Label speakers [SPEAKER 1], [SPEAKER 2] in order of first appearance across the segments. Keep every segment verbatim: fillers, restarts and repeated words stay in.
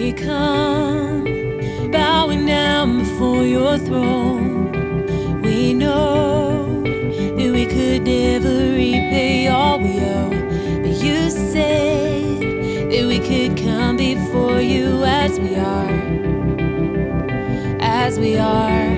[SPEAKER 1] we come, bowing down before your throne. We know that we could never repay all we owe, but you said that we could come before you as we are, as we are.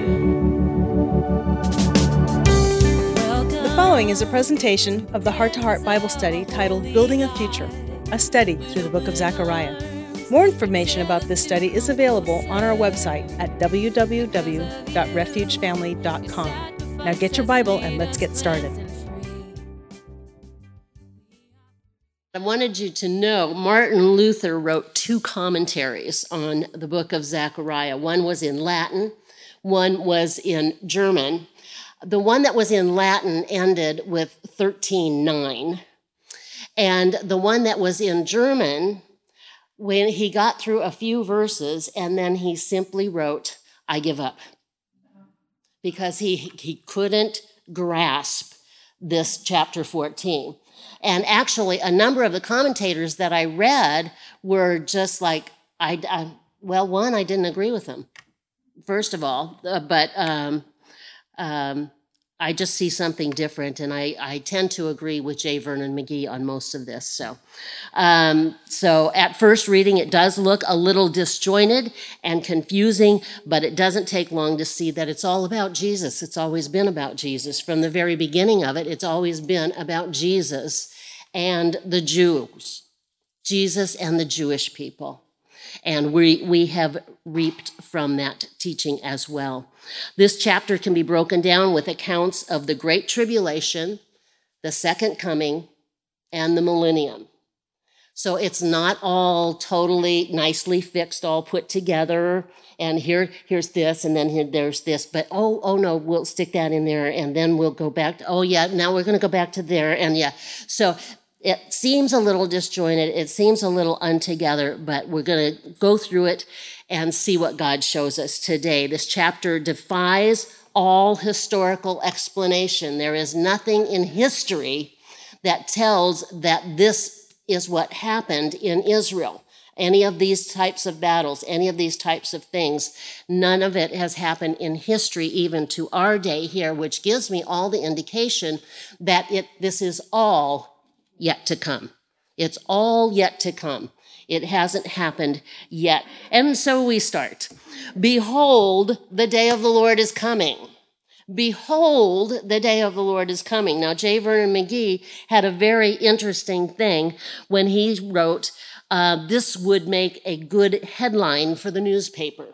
[SPEAKER 2] The following is a presentation of the Heart to Heart Bible study titled Building a Future, a study through the book of Zechariah. More information about this study is available on our website at w w w dot refuge family dot com. Now get your Bible and let's get started.
[SPEAKER 3] I wanted you to know Martin Luther wrote two commentaries on the book of Zechariah. One was in Latin, one was in German. The one that was in Latin ended with thirteen nine, and the one that was in German, when he got through a few verses, and then he simply wrote, "I give up," because he, he couldn't grasp this chapter fourteen. And actually, a number of the commentators that I read were just like, I, I well, one, I didn't agree with them, first of all, uh, but um, um, I just see something different, and I, I tend to agree with J. Vernon McGee on most of this. So, um, so at first reading, it does look a little disjointed and confusing, but it doesn't take long to see that it's all about Jesus. It's always been about Jesus. From the very beginning of it, it's always been about Jesus and the Jews, Jesus and the Jewish people. And we, we have reaped from that teaching as well. This chapter can be broken down with accounts of the Great Tribulation, the Second Coming, and the Millennium. So it's not all totally nicely fixed, all put together, and here, here's this, and then here, there's this, but oh, oh no, we'll stick that in there, and then we'll go back to, oh yeah, now we're going to go back to there, and yeah. So it seems a little disjointed, it seems a little untogether, but we're going to go through it and see what God shows us today. This chapter defies all historical explanation. There is nothing in history that tells that this is what happened in Israel. Any of these types of battles, any of these types of things, none of it has happened in history, even to our day here, which gives me all the indication that it this is all yet to come. It's all yet to come. It hasn't happened yet. And so we start. Behold, the day of the Lord is coming. Behold, the day of the Lord is coming. Now, J. Vernon McGee had a very interesting thing when he wrote, uh, this would make a good headline for the newspaper.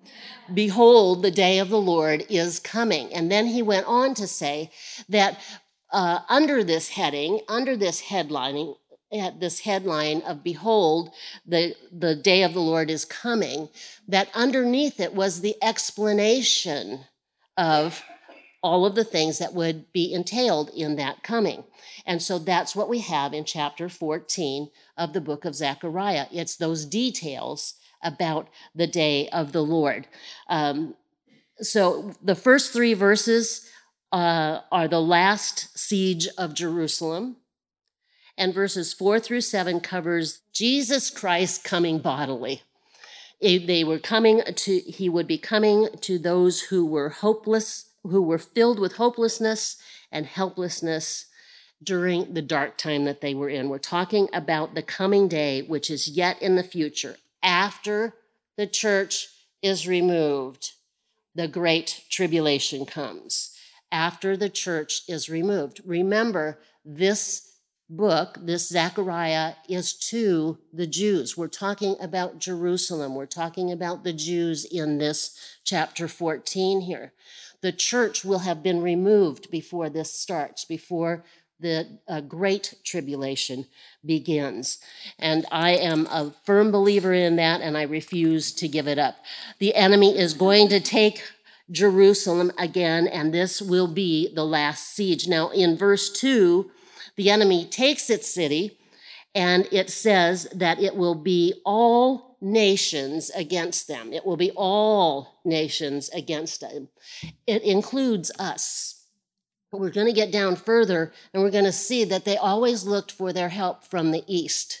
[SPEAKER 3] Behold, the day of the Lord is coming. And then he went on to say that uh, under this heading, under this headlining, at this headline of behold, the, the day of the Lord is coming, that underneath it was the explanation of all of the things that would be entailed in that coming. And so that's what we have in chapter fourteen of the book of Zechariah. It's those details about the day of the Lord. Um, so the first three verses uh, are the last siege of Jerusalem. And verses four through seven covers Jesus Christ coming bodily. They were coming to, he would be coming to those who were hopeless, who were filled with hopelessness and helplessness during the dark time that they were in. We're talking about the coming day, which is yet in the future. After the church is removed, the great tribulation comes. After the church is removed. Remember, this book, this Zechariah, is to the Jews. We're talking about Jerusalem. We're talking about the Jews in this chapter fourteen here. The church will have been removed before this starts, before the uh, great tribulation begins. And I am a firm believer in that, and I refuse to give it up. The enemy is going to take Jerusalem again, and this will be the last siege. Now, in verse two, the enemy takes its city, and it says that it will be all nations against them. It will be all nations against them. It includes us. We're going to get down further, and we're going to see that they always looked for their help from the east.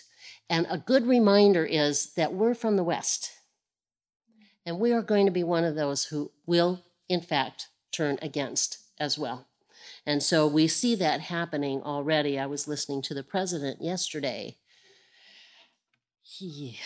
[SPEAKER 3] And a good reminder is that we're from the West. And we are going to be one of those who will, in fact, turn against as well. And so we see that happening already. I was listening to the president yesterday. He,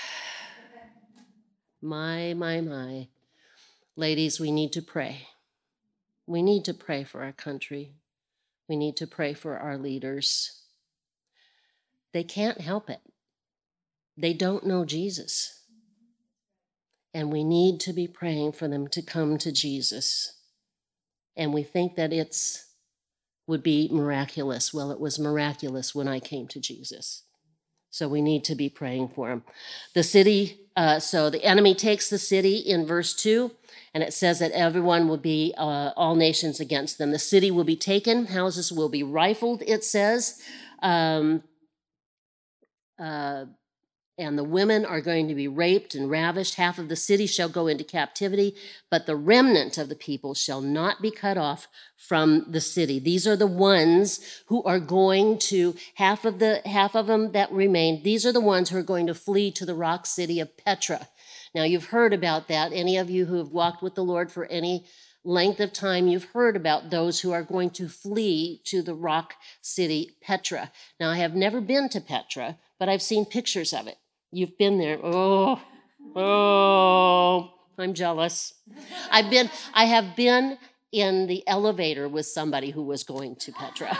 [SPEAKER 3] my, my, my. Ladies, we need to pray. We need to pray for our country. We need to pray for our leaders. They can't help it. They don't know Jesus. And we need to be praying for them to come to Jesus. And we think that it's would be miraculous. Well, it was miraculous when I came to Jesus. So we need to be praying for them. The city, uh, so the enemy takes the city in verse two, and it says that everyone will be, uh, all nations against them. The city will be taken, houses will be rifled, it says. Um, uh, And the women are going to be raped and ravished. Half of the city shall go into captivity, but the remnant of the people shall not be cut off from the city. These are the ones who are going to, half of the half of them that remain, these are the ones who are going to flee to the rock city of Petra. Now, you've heard about that. Any of you who have walked with the Lord for any length of time, you've heard about those who are going to flee to the rock city Petra. Now, I have never been to Petra, but I've seen pictures of it. You've been there. Oh, oh, I'm jealous. I've been, I have been in the elevator with somebody who was going to Petra.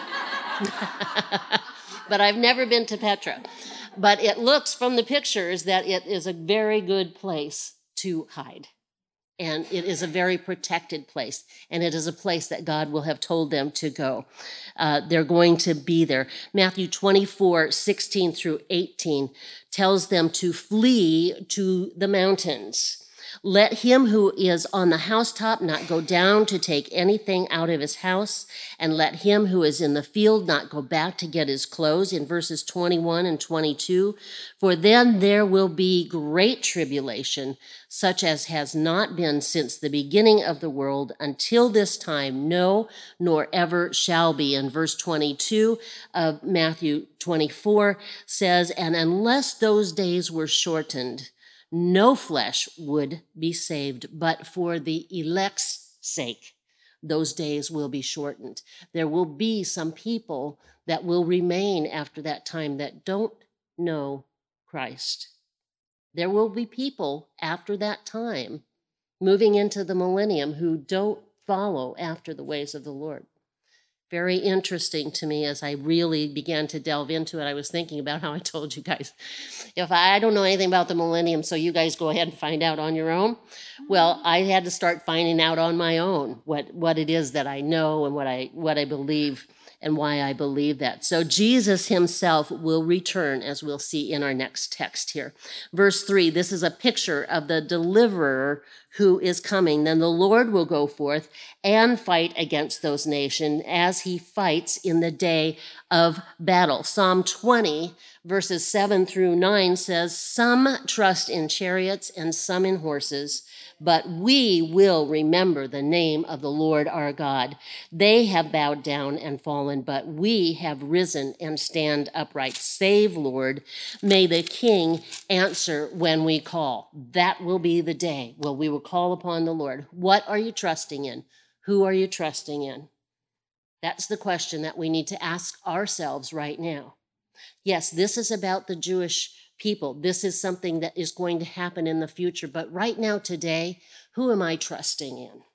[SPEAKER 3] But I've never been to Petra. But it looks from the pictures that it is a very good place to hide. And it is a very protected place. And it is a place that God will have told them to go. Uh, they're going to be there. Matthew twenty-four, sixteen through eighteen tells them to flee to the mountains. Let him who is on the housetop not go down to take anything out of his house, and let him who is in the field not go back to get his clothes, in verses twenty-one and twenty-two. For then there will be great tribulation, such as has not been since the beginning of the world until this time, no, nor ever shall be. And verse twenty-two of Matthew twenty-four says, and unless those days were shortened, no flesh would be saved, but for the elect's sake, those days will be shortened. There will be some people that will remain after that time that don't know Christ. There will be people after that time moving into the millennium who don't follow after the ways of the Lord. Very interesting to me as I really began to delve into it. I was thinking about how I told you guys, if I don't know anything about the millennium, so you guys go ahead and find out on your own. Well, I had to start finding out on my own what, what it is that I know and what I what I believe and why I believe that. So Jesus himself will return, as we'll see in our next text here. Verse three, this is a picture of the deliverer who is coming. Then the Lord will go forth and fight against those nations as he fights in the day of battle. Psalm twenty, verses seven through nine says, some trust in chariots and some in horses, but we will remember the name of the Lord our God. They have bowed down and fallen, but we have risen and stand upright. Save, Lord. May the King answer when we call. That will be the day when we will call upon the Lord. What are you trusting in? Who are you trusting in? That's the question that we need to ask ourselves right now. Yes, this is about the Jewish people. This is something that is going to happen in the future. But right now, today, who am I trusting in?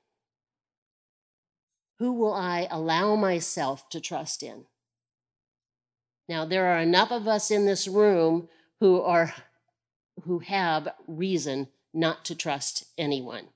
[SPEAKER 3] Who will I allow myself to trust in? Now, there are enough of us in this room who are, who have reason not to trust anyone.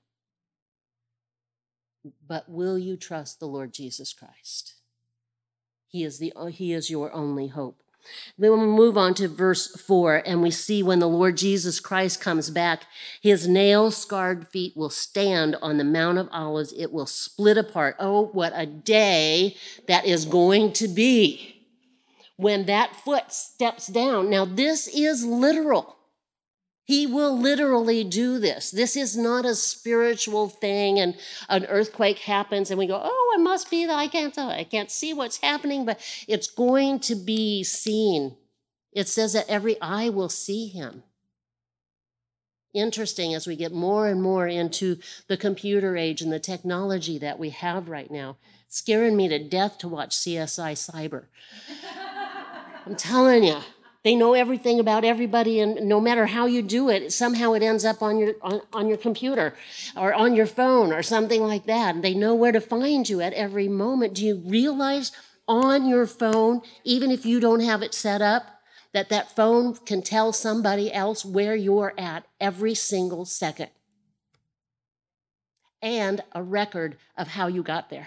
[SPEAKER 3] But will you trust the Lord Jesus Christ? He is the, he is your only hope. Then we'll move on to verse four, and we see when the Lord Jesus Christ comes back, his nail-scarred feet will stand on the Mount of Olives. It will split apart. Oh, what a day that is going to be when that foot steps down. Now, this is literal. He will literally do this. This is not a spiritual thing, and an earthquake happens, and we go, oh, it must be that I can't tell. I can't see what's happening, but it's going to be seen It says that every eye will see him. Interesting, as we get more and more into the computer age and the technology that we have right now. It's scaring me to death to watch C S I Cyber. I'm telling you, they know everything about everybody, and no matter how you do it, somehow it ends up on your on, on your computer or on your phone or something like that. And they know where to find you at every moment. Do you realize on your phone, even if you don't have it set up, that that phone can tell somebody else where you're at every single second? And a record of how you got there.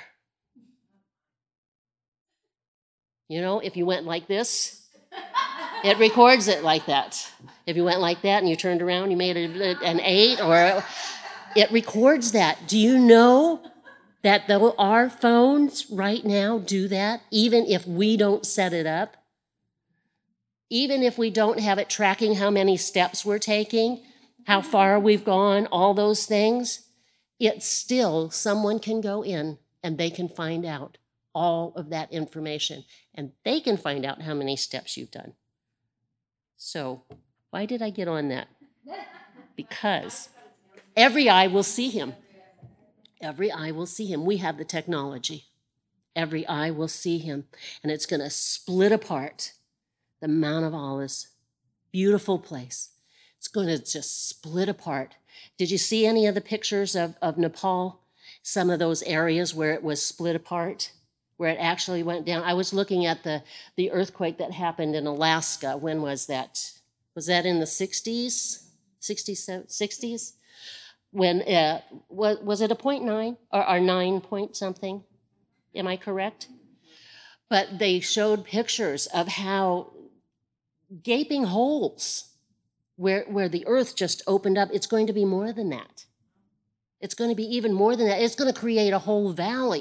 [SPEAKER 3] You know, if you went like this, it records it like that. If you went like that and you turned around, you made a, an eight, or it records that. Do you know that though our phones right now do that, even if we don't set it up? Even if we don't have it tracking how many steps we're taking, how far we've gone, all those things, it's still someone can go in and they can find out all of that information, and they can find out how many steps you've done. So why did I get on that? Because every eye will see him. Every eye will see him. We have the technology. Every eye will see him, and it's going to split apart the Mount of Olives. Beautiful place. It's going to just split apart. Did you see any of the pictures of, of Nepal? Some of those areas where it was split apart, where it actually went down. I was looking at the, the earthquake that happened in Alaska. When was that? Was that in the sixties? sixties? sixties? When, uh, was, was it a point nine or, or nine point something? Am I correct? But they showed pictures of how gaping holes where, where the earth just opened up. It's going to be more than that. It's going to be even more than that. It's going to create a whole valley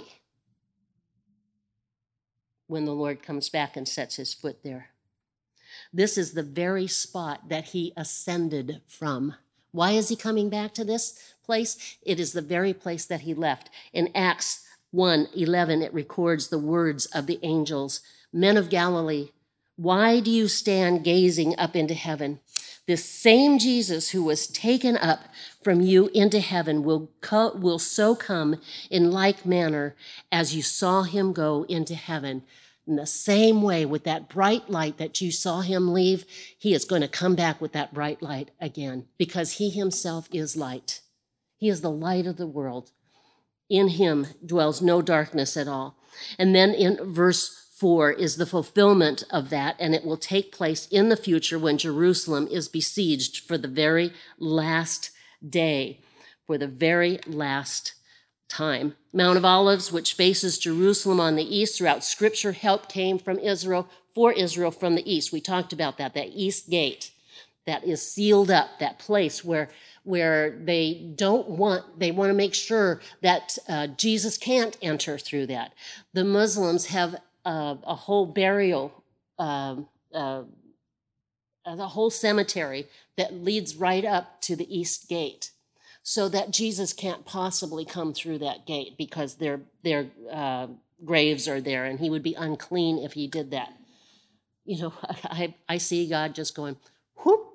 [SPEAKER 3] when the Lord comes back and sets his foot there. This is the very spot that he ascended from. Why is he coming back to this place? It is the very place that he left. In Acts one eleven, it records the words of the angels, "Men of Galilee, why do you stand gazing up into heaven? This same Jesus who was taken up from you into heaven will, co- will so come in like manner as you saw him go into heaven." In the same way, with that bright light that you saw him leave, he is going to come back with that bright light again, because he himself is light. He is the light of the world. In him dwells no darkness at all. And then in verse four is the fulfillment of that, and it will take place in the future when Jerusalem is besieged for the very last day, for the very last time. Mount of Olives, which faces Jerusalem on the east, throughout Scripture, help came from Israel, for Israel from the east. We talked about that, that east gate that is sealed up, that place where, where they don't want, they want to make sure that uh, Jesus can't enter through that. The Muslims have uh, a whole burial, uh, uh, a whole cemetery that leads right up to the east gate, so that Jesus can't possibly come through that gate, because their their uh, graves are there, and he would be unclean if he did that. You know, I, I see God just going, whoop.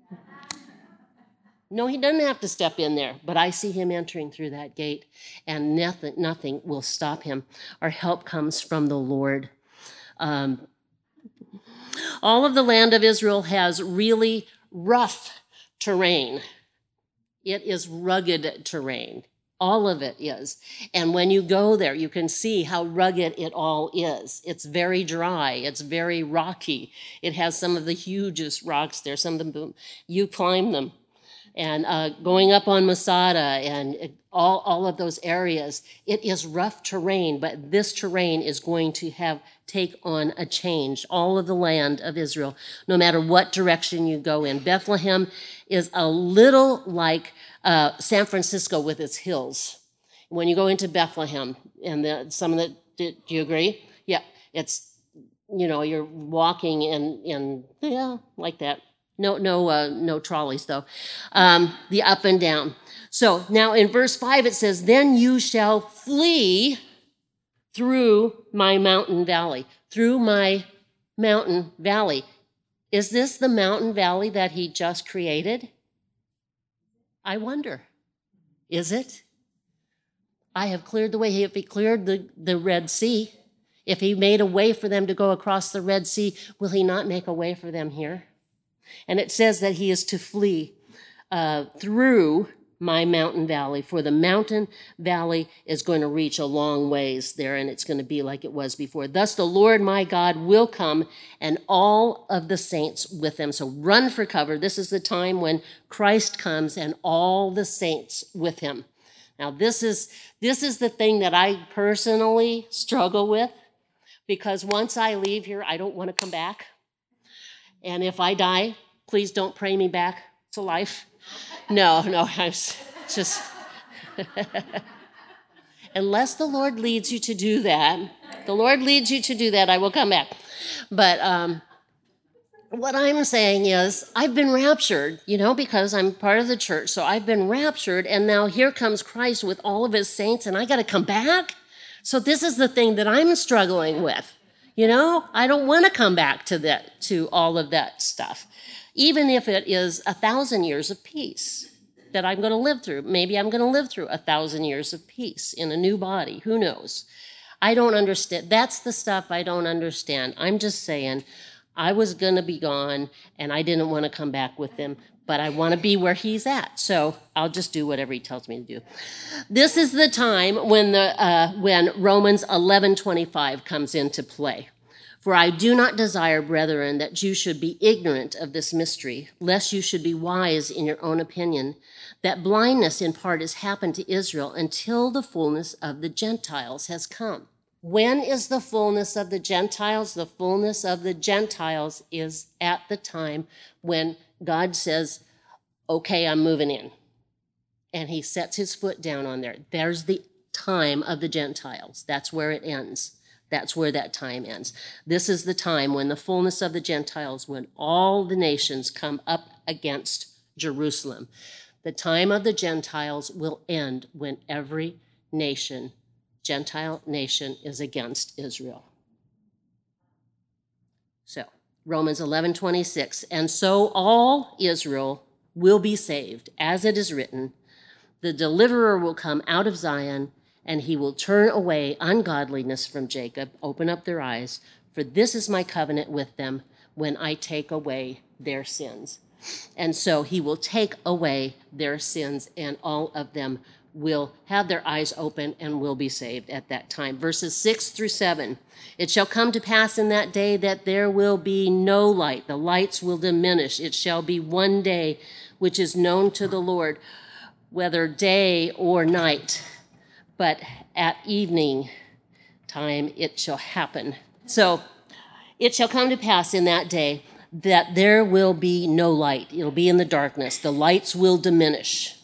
[SPEAKER 3] No, he doesn't have to step in there, but I see him entering through that gate, and nothing, nothing will stop him. Our help comes from the Lord. Um, all of the land of Israel has really rough terrain. It is rugged terrain. All of it is. And when you go there, you can see how rugged it all is. It's very dry. It's very rocky. It has some of the hugest rocks there. Some of them, you climb them. And uh, going up on Masada and it, all, all of those areas, it is rough terrain, but this terrain is going to have take on a change. All of the land of Israel, no matter what direction you go in. Bethlehem is a little like uh, San Francisco with its hills. When you go into Bethlehem, and the, some of the, do, do you agree? Yeah, it's, you know, you're walking in, in yeah, like that. No, no, uh, no trolleys though. Um, the up and down. So now in verse five it says, "Then you shall flee through my mountain valley." Through my mountain valley. Is this the mountain valley that he just created? I wonder. Is it? I have cleared the way. If he cleared the, the Red Sea, if he made a way for them to go across the Red Sea, will he not make a way for them here? And it says that he is to flee uh, through my mountain valley, for the mountain valley is going to reach a long ways there, and it's going to be like it was before. Thus the Lord my God will come, and all of the saints with him. So run for cover. This is the time when Christ comes and all the saints with him. Now this is this is the thing that I personally struggle with, because once I leave here, I don't want to come back. And if I die, please don't pray me back to life. No, no, I'm just, unless the Lord leads you to do that, the Lord leads you to do that, I will come back. But um, what I'm saying is, I've been raptured, you know, because I'm part of the church. So I've been raptured, and now here comes Christ with all of his saints, and I got to come back. So this is the thing that I'm struggling with. You know, I don't want to come back to that, to all of that stuff, even if it is a thousand years of peace that I'm going to live through. Maybe I'm going to live through a thousand years of peace in a new body. Who knows? I don't understand. That's the stuff I don't understand. I'm just saying, I was going to be gone, and I didn't want to come back with him, but I want to be where he's at. So I'll just do whatever he tells me to do. This is the time when the uh, when Romans eleven twenty-five comes into play. For I do not desire, brethren, that you should be ignorant of this mystery, lest you should be wise in your own opinion, that blindness in part has happened to Israel until the fullness of the Gentiles has come. When is the fullness of the Gentiles? The fullness of the Gentiles is at the time when God says, okay, I'm moving in. And he sets his foot down on there. There's the time of the Gentiles. That's where it ends. That's where that time ends. This is the time when the fullness of the Gentiles, when all the nations come up against Jerusalem. The time of the Gentiles will end when every nation, Gentile nation, is against Israel. So, Romans eleven twenty-six, and so all Israel will be saved, as it is written, the deliverer will come out of Zion, and he will turn away ungodliness from Jacob, open up their eyes, for this is my covenant with them when I take away their sins. And so he will take away their sins, and all of them will have their eyes open and will be saved at that time. Verses six through seven, it shall come to pass in that day that there will be no light. The lights will diminish. It shall be one day which is known to the Lord, whether day or night. But at evening time it shall happen. So it shall come to pass in that day that there will be no light. It'll be in the darkness. The lights will diminish.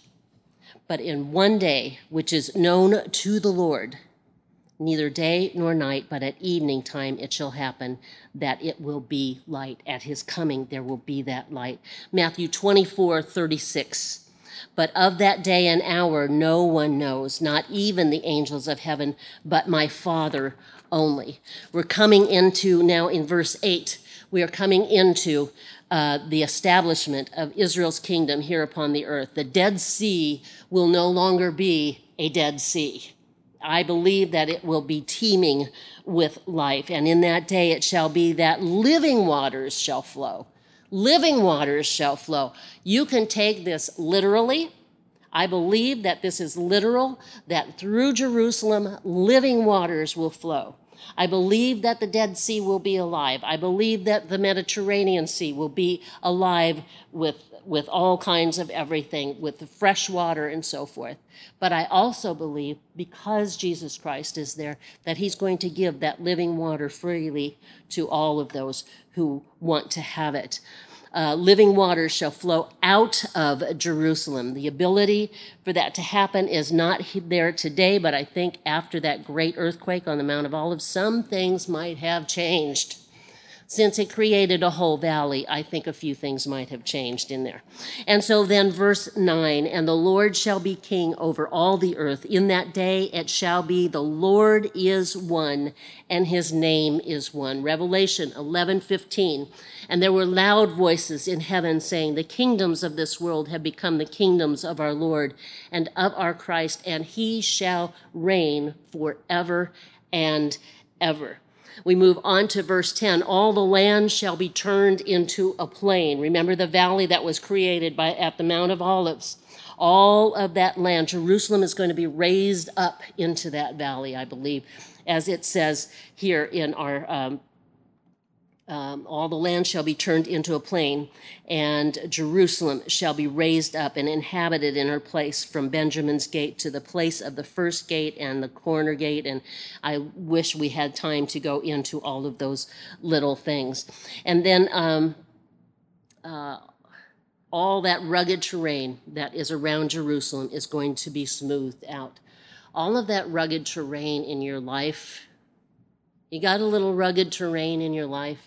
[SPEAKER 3] But in one day, which is known to the Lord, neither day nor night, but at evening time it shall happen, that it will be light. At his coming there will be that light. Matthew twenty-four thirty-six. But of that day and hour no one knows, not even the angels of heaven, but my Father only. We're coming into, now in verse eight, we are coming into uh, the establishment of Israel's kingdom here upon the earth. The Dead Sea will no longer be a Dead Sea. I believe that it will be teeming with life, and in that day it shall be that living waters shall flow. Living waters shall flow. You can take this literally. I believe that this is literal, that through Jerusalem, living waters will flow. I believe that the Dead Sea will be alive. I believe that the Mediterranean Sea will be alive with, with all kinds of everything, with the fresh water and so forth. But I also believe, because Jesus Christ is there, that he's going to give that living water freely to all of those who want to have it. Uh, living waters shall flow out of Jerusalem. The ability for that to happen is not there today, but I think after that great earthquake on the Mount of Olives, some things might have changed. Since it created a whole valley, I think a few things might have changed in there. And so then verse nine, and the Lord shall be king over all the earth. In that day it shall be, the Lord is one, and his name is one. Revelation eleven fifteen, and there were loud voices in heaven saying, the kingdoms of this world have become the kingdoms of our Lord and of our Christ, and he shall reign forever and ever. We move on to verse ten. All the land shall be turned into a plain. Remember the valley that was created by at the Mount of Olives. All of that land, Jerusalem is going to be raised up into that valley, I believe, as it says here in our um, Um, all the land shall be turned into a plain, and Jerusalem shall be raised up and inhabited in her place from Benjamin's gate to the place of the first gate and the corner gate. And I wish we had time to go into all of those little things. And then um, uh, all that rugged terrain that is around Jerusalem is going to be smoothed out. All of that rugged terrain in your life, you got a little rugged terrain in your life?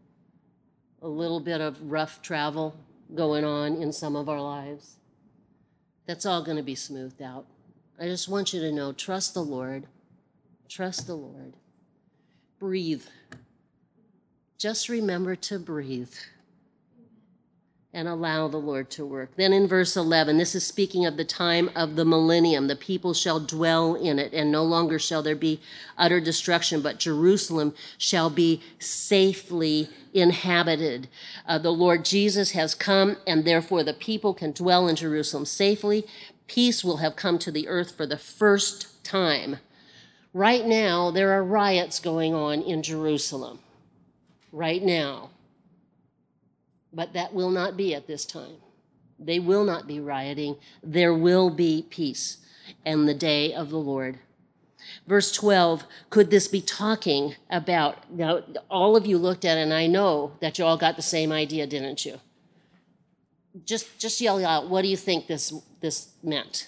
[SPEAKER 3] A little bit of rough travel going on in some of our lives. That's all going to be smoothed out. I just want you to know, trust the Lord. Trust the Lord. Breathe. Just remember to breathe and allow the Lord to work. Then in verse eleven, this is speaking of the time of the millennium. The people shall dwell in it, and no longer shall there be utter destruction, but Jerusalem shall be safely inhabited. Uh, the Lord Jesus has come, and therefore the people can dwell in Jerusalem safely. Peace will have come to the earth for the first time. Right now, there are riots going on in Jerusalem. Right now. But that will not be at this time. They will not be rioting. There will be peace and the day of the Lord. Verse twelve, could this be talking about, now all of you looked at it, and I know that you all got the same idea, didn't you? Just, just yell out, what do you think this, this meant?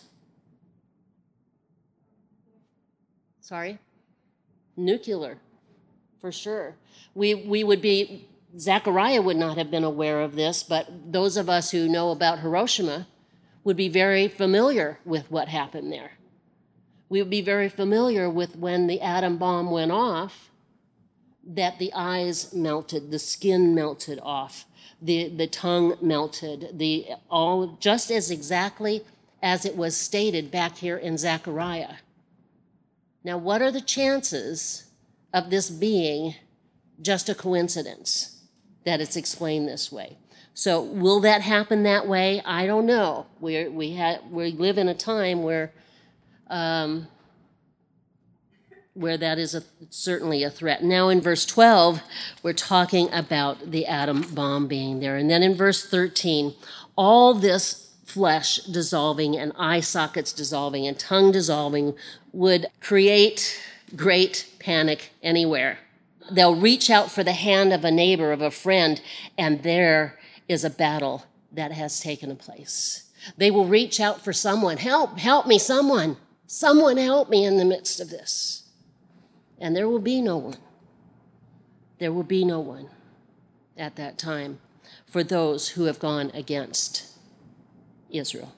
[SPEAKER 3] Sorry? Nuclear, for sure. We, we would be... Zechariah would not have been aware of this, but those of us who know about Hiroshima would be very familiar with what happened there. We would be very familiar with when the atom bomb went off, that the eyes melted, the skin melted off, the, the tongue melted, the all just as exactly as it was stated back here in Zechariah. Now, what are the chances of this being just a coincidence? That it's explained this way. So will that happen that way? I don't know. We we ha- we live in a time where um, where that is a, certainly a threat. Now in verse twelve, we're talking about the atom bomb being there. And then in verse thirteen, all this flesh dissolving and eye sockets dissolving and tongue dissolving would create great panic anywhere. They'll reach out for the hand of a neighbor, of a friend, and there is a battle that has taken place. They will reach out for someone. Help, help me, someone. Someone help me in the midst of this. And there will be no one. There will be no one at that time for those who have gone against Israel.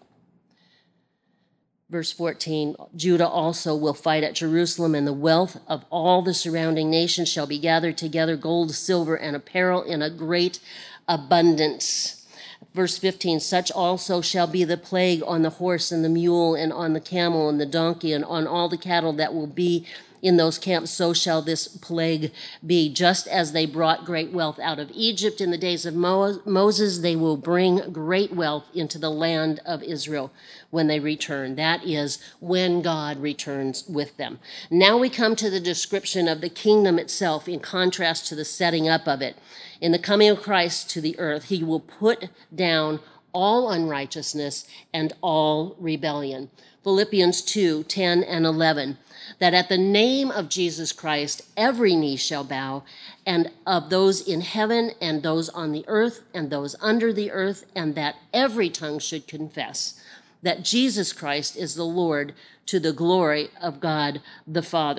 [SPEAKER 3] Verse fourteen, Judah also will fight at Jerusalem, and the wealth of all the surrounding nations shall be gathered together, gold, silver, and apparel in a great abundance. Verse fifteen, such also shall be the plague on the horse and the mule and on the camel and the donkey and on all the cattle that will be in those camps, so shall this plague be. Just as they brought great wealth out of Egypt in the days of Mo- Moses, they will bring great wealth into the land of Israel when they return. That is, when God returns with them. Now we come to the description of the kingdom itself in contrast to the setting up of it. In the coming of Christ to the earth, he will put down all unrighteousness and all rebellion. Philippians two, ten and eleven. That at the name of Jesus Christ, every knee shall bow, and of those in heaven and those on the earth and those under the earth, and that every tongue should confess that Jesus Christ is the Lord, to the glory of God the Father.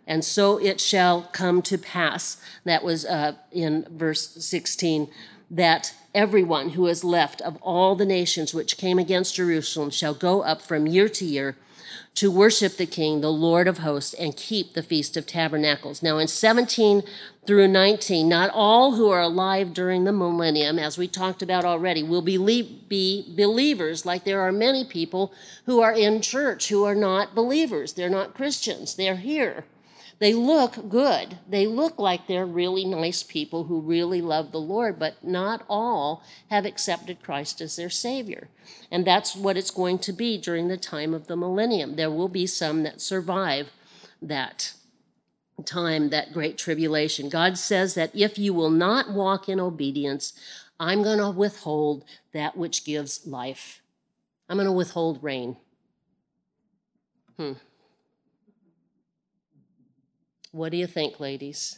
[SPEAKER 3] And so it shall come to pass, that was uh, in verse sixteen, that everyone who is left of all the nations which came against Jerusalem shall go up from year to year to worship the King, the Lord of hosts, and keep the Feast of Tabernacles. Now in seventeen through nineteen, not all who are alive during the millennium, as we talked about already, will be, be believers, like there are many people who are in church who are not believers. They're not Christians. They're here. They look good. They look like they're really nice people who really love the Lord, but not all have accepted Christ as their Savior. And that's what it's going to be during the time of the millennium. There will be some that survive that time, that great tribulation. God says that if you will not walk in obedience, I'm going to withhold that which gives life. I'm going to withhold rain. Hmm. What do you think, ladies?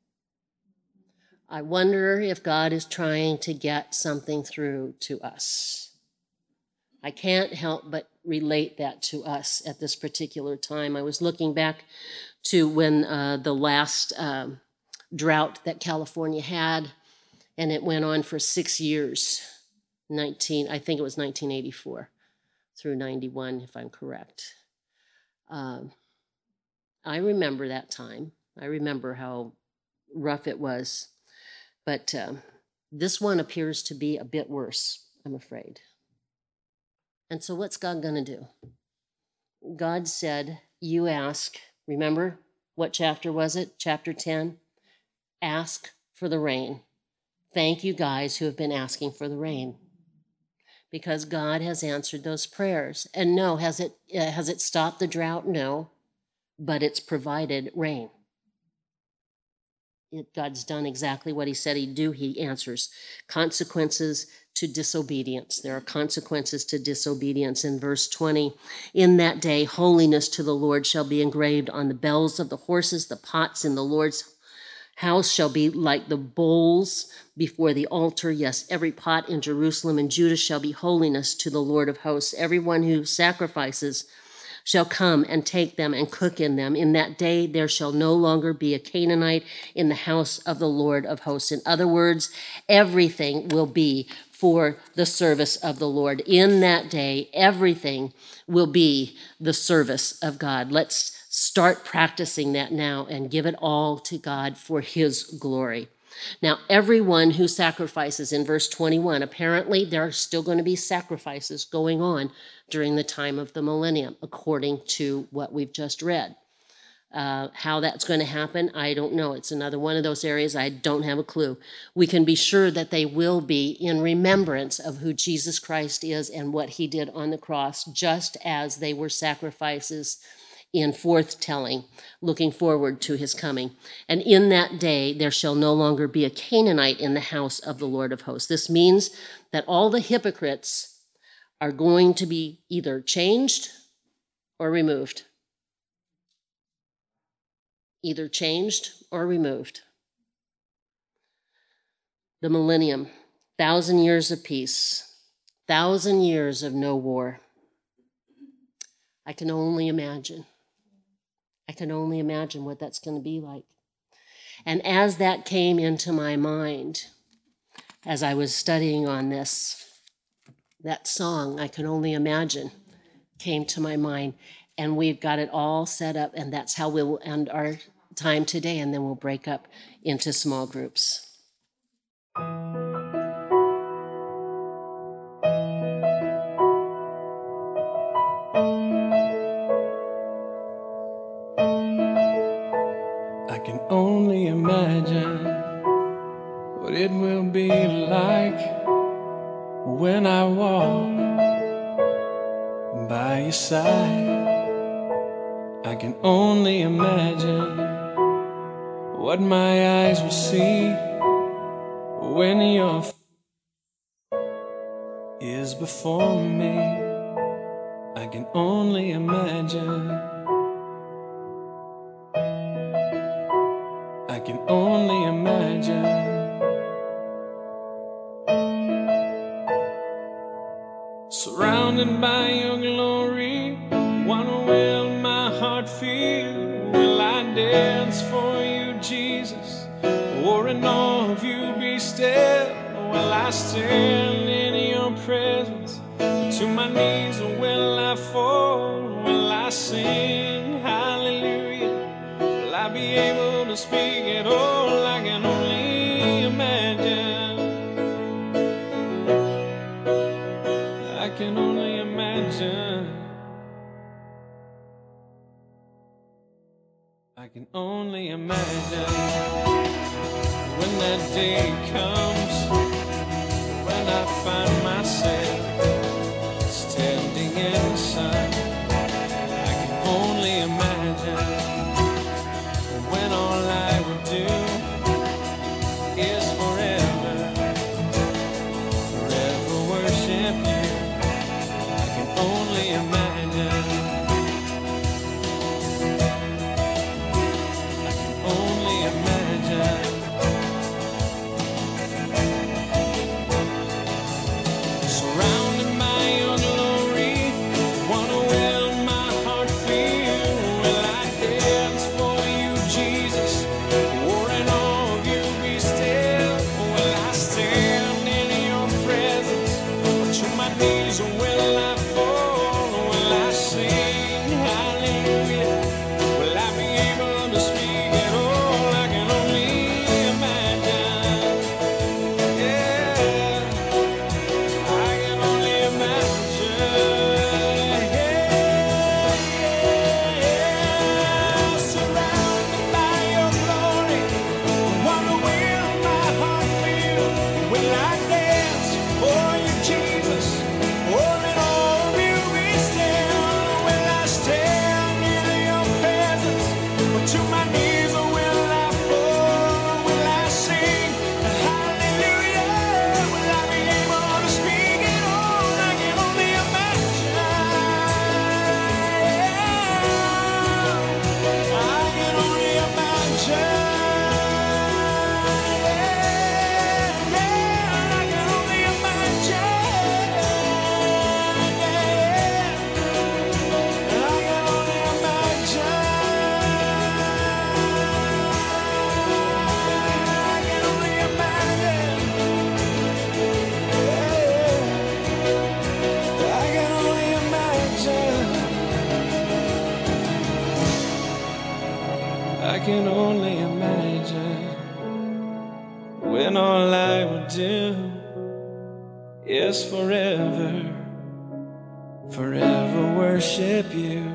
[SPEAKER 3] I wonder if God is trying to get something through to us. I can't help but relate that to us at this particular time. I was looking back to when uh, the last um, drought that California had, and it went on for six years, nineteen, I think it was nineteen eighty-four through ninety-one, if I'm correct. Um, I remember that time. I remember how rough it was. But um, this one appears to be a bit worse, I'm afraid. And so what's God going to do? God said, you ask, remember, what chapter was it? Chapter ten? Ask for the rain. Thank you guys who have been asking for the rain, because God has answered those prayers. And no, has it, uh, has it stopped the drought? No. But it's provided rain. It, God's done exactly what he said he'd do. He answers. Consequences to disobedience. There are consequences to disobedience. In verse twenty, in that day, holiness to the Lord shall be engraved on the bells of the horses. The pots in the Lord's house shall be like the bowls before the altar. Yes, every pot in Jerusalem and Judah shall be holiness to the Lord of hosts. Everyone who sacrifices shall come and take them and cook in them. In that day there shall no longer be a Canaanite in the house of the Lord of hosts. In other words, everything will be for the service of the Lord. In that day, everything will be the service of God. Let's start practicing that now and give it all to God for his glory. Now, everyone who sacrifices in verse twenty-one, apparently there are still going to be sacrifices going on during the time of the millennium, according to what we've just read. Uh, how that's going to happen, I don't know. It's another one of those areas I don't have a clue. We can be sure that they will be in remembrance of who Jesus Christ is and what he did on the cross, just as they were sacrifices in forthtelling, looking forward to his coming. And in that day, there shall no longer be a Canaanite in the house of the Lord of hosts. This means that all the hypocrites are going to be either changed or removed. Either changed or removed. The millennium, thousand years of peace, thousand years of no war. I can only imagine. I can only imagine what that's going to be like. And as that came into my mind, as I was studying on this, that song, I Can Only Imagine, came to my mind. And we've got it all set up, and that's how we'll end our time today, and then we'll break up into small groups.
[SPEAKER 1] I can only imagine what it will be like when I walk by your side. I can only imagine what my eyes will see when your face is before me. I can only imagine. I can only imagine. Surrounded by your glory, what will my heart feel
[SPEAKER 4] will I dance for you, Jesus? Or in awe of you be still? Will I stand in your presence? To my knees will I fall? Will I sing hallelujah? Will I be able to speak at all? I can only imagine. I can only imagine. I can only imagine when that day comes, when I find myself standing in the sun. I can only imagine when all I would do is forever, forever worship you. I can only imagine. I can only imagine. Surrounded by your glory, what will my heart feel? Will I dance for you, Jesus? Or in awe of you be still? Will I stand in your presence? Or to my knees will I fall? Will I sing hallelujah? Will I be able to speak at all? I can only imagine. Yeah. I can only imagine, yeah, yeah. Surrounded by your glory, what will my heart feel? Will I dance for you, Jesus? Or in awe of you be still? Will I stand in your presence? Or to my knees will I fall? Will I sing hallelujah? Will I be able to speak at all? I can only imagine. I can only imagine. Yeah, I can only imagine. Yeah, I can only imagine. I can only imagine. I can only imagine. I can only imagine when all I would do is forever, forever worship you.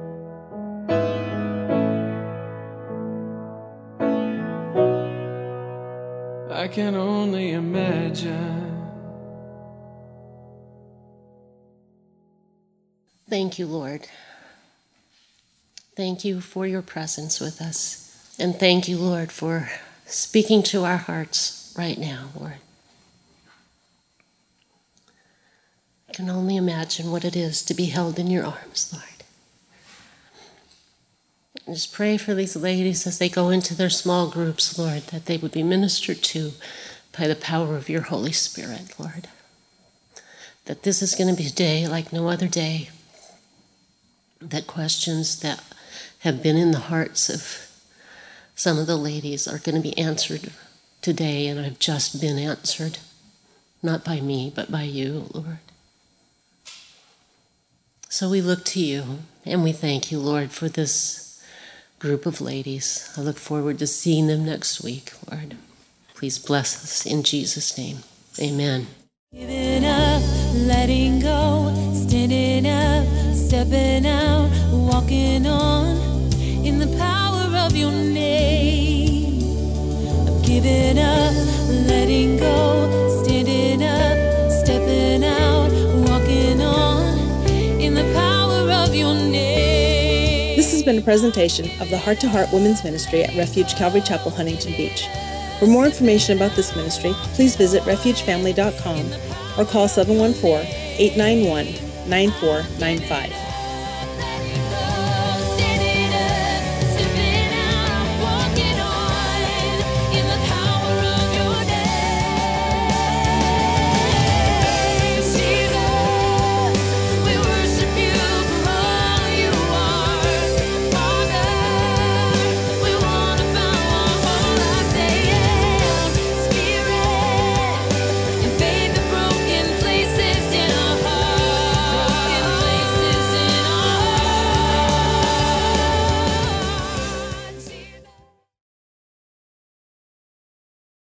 [SPEAKER 4] I can only imagine.
[SPEAKER 3] Thank you, Lord. Thank you for your presence with us. And thank you, Lord, for speaking to our hearts right now, Lord. I can only imagine what it is to be held in your arms, Lord. And just pray for these ladies as they go into their small groups, Lord, that they would be ministered to by the power of your Holy Spirit, Lord. That this is going to be a day like no other day. That questions that have been in the hearts of some of the ladies are going to be answered today, and have just been answered. Not by me, but by you, Lord. So we look to you, and we thank you, Lord, for this group of ladies. I look forward to seeing them next week, Lord. Please bless us in Jesus' name. Amen.
[SPEAKER 1] Giving up, letting go, standing up, stepping out, walking on in the power of your name. I'm giving up, letting go, standing up, stepping out, walking on in the power of your name.
[SPEAKER 2] This has been a presentation of the Heart to Heart Women's Ministry at Refuge Calvary Chapel, Huntington Beach. For more information about this ministry, please visit refuge family dot com or call seven one four, eight nine one, nine four nine five.